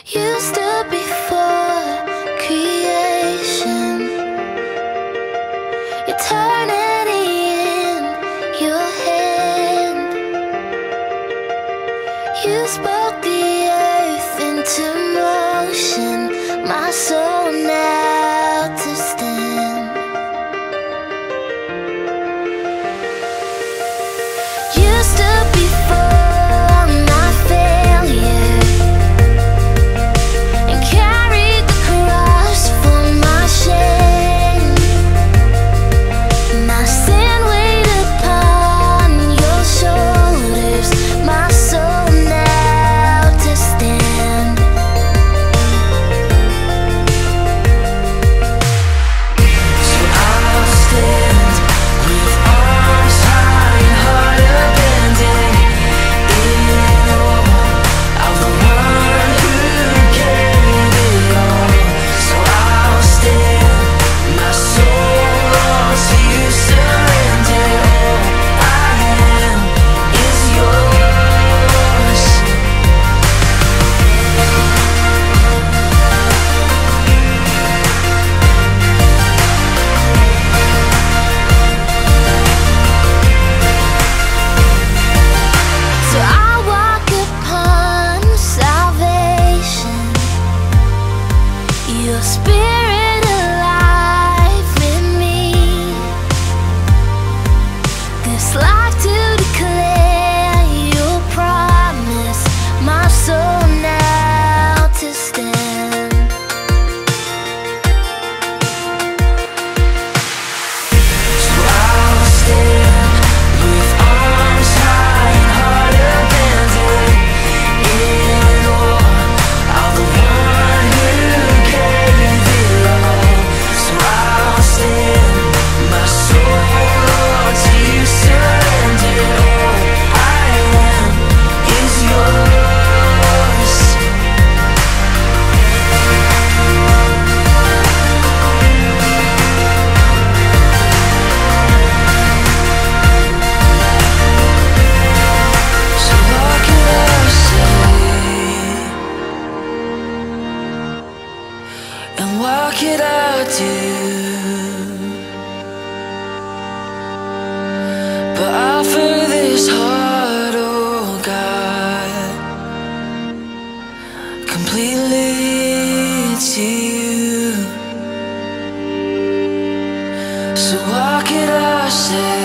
Used to before creation, eternity in your hand. You spoke the earth into motion, my soul now to stand. Used to before my failure, and carried the cross for my shame. My sin weighed upon your shoulders, my soul now to stand. So I'll stand with arms high and heart abandoned, in awe of the one who gave it all. So I'll stand, my soul longs to you, surrender. All I am is yours. So I walk upon salvation, your spirit alive in me. This life to declare your promise, my soul now to stand. So I'll stand with arms high and heart abandoned, in awe of the one who gave it all. So I'll stand, my soul longs to you, surrender. All I am is yours. So what can I say? And what could I do but offer this heart, oh God, completely to you? So what could I say?